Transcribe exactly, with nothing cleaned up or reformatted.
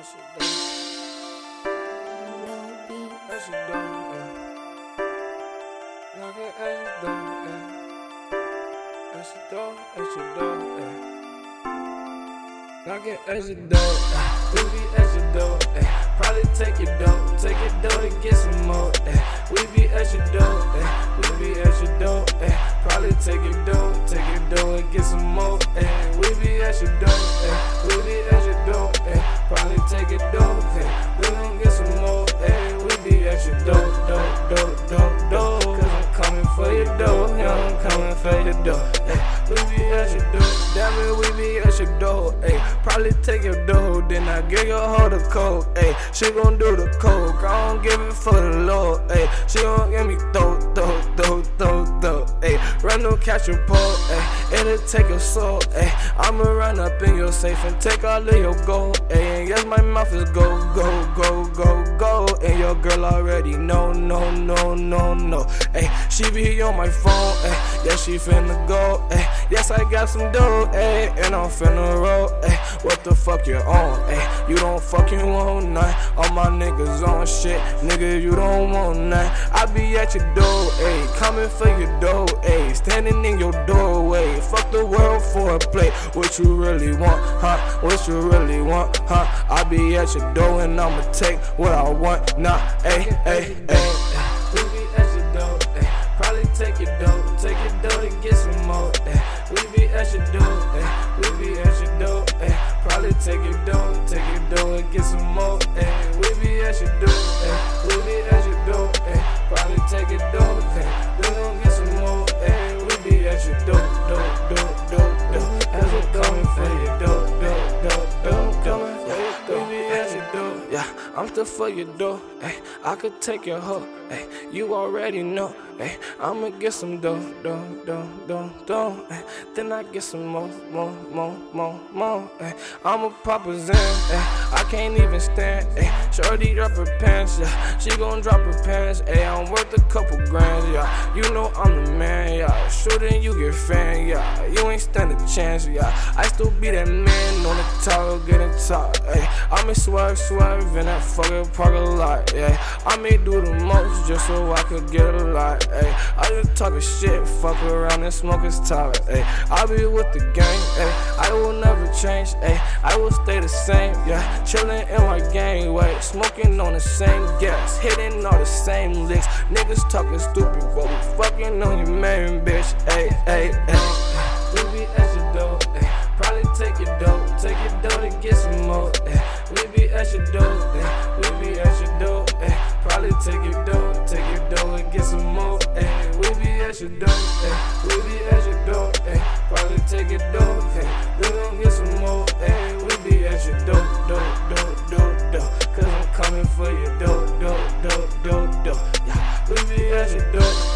That shit dope. That shit dope, yeah. Knock it, that shit dope, yeah. That shit dope, that shit dope, yeah. Knock it, that shit dope, yeah. We be extra dope, yeah. Probably take your dope, take your dope to get some more, yeah. We be extra dope, yeah. We be extra dope, yeah. Probably take your dope, take your dope and get some more, yeah. We be extra dope, yeah. We be extra dope, yeah. Probably take your dope, yeah. We gon' get some more, yeah. We be extra dope, dope, dope, dope, dope. Cause I'm coming for your dope, yeah. I'm coming for your dope, yeah. We be extra dope, damn it, we be extra dope, ayy. Probably take your dope, then I give your hoe the code, ayy. She gon' do the coke, I don't give it for the Lord, ayy. She gon' give me dope, dope, dope, dope, dope, ayy. Run no catch and pull, ayy. It'll take your soul, ayy. I'ma run up in your safe and take all of your gold, ayy. And yes, my mouth is go, go, go, go, go. And your girl already know, no, no, no, no, ayy. She be on my phone, ayy. Yeah, she finna go, ayy. Yes, I got some dough, ayy. And I'm finna roll, ayy. What the fuck you on, ayy? You don't fucking want none. All my niggas on shit, nigga, you don't want none. I be at your door, ayy. Coming for your dough, ayy. Standing in your doorway. Fuck the world for a plate. What you really want, huh? What you really want, huh? I be at your door and I'ma take what I want, nah, ayy, ayy, ayy. We be at your door, ayy. Probably take your dough, take your dough to get some more, ayy. We be at your door, ayy. We be at your door, ayy. Probably take your dough, take your dough and get some more, ayy. We be at your door, ayy. We be at your door, ayy. Probably take your dough, ayy. We gon' get some more, ayy. We be at your door, dope, dope, dope, dope. As we coming for your dope, dope, dope, dope, dope. We be at your door, yeah. I'm still for your door, ayy. I could take your hoe, ayy. You already know, ayy. I'ma get some dough, dough, dough, dough, dough, ayy. Then I get some more, more, more, more, more, ayy. I'ma pop a Zen, ayy. I can't even stand, ayy. Shorty drop her pants, yeah. She gon' drop her pants, ayy. I'm worth a couple grand, yeah. You know I'm the man, yeah. Shooting you get fan, yeah. You ain't stand a chance, yeah. I still be that man on the tower, getting top, ayy. I may swerve, swerve in that fucking parking lot, yeah. I may do the most just so I could get a lot, ayy. I just talking shit, fuck around and smoke his top, ayy. I be with the gang, ayy. I will never change, ayy. I will stay the same, yeah. Chillin' in my gangway, smoking on the same gas, hitting all the same licks. Niggas talking stupid, but we fucking on your main bitch, ayy, ayy, ayy. We be at your door, ayy. Probably take your dough, take your dough to get some more, ayy. We be at your door, ayy. We be at your door, ayy. Probably take your dough, take your dough and get some more, ayy. We be at your door, ayy. We be at your door, ayy. Probably take your dough, ayy. We gon' get some more, ayy. We be at your door, dope, dope, dope, dope. Cause I'm coming for your dope, dope, dope, dope, dope. Yeah, we be at your door.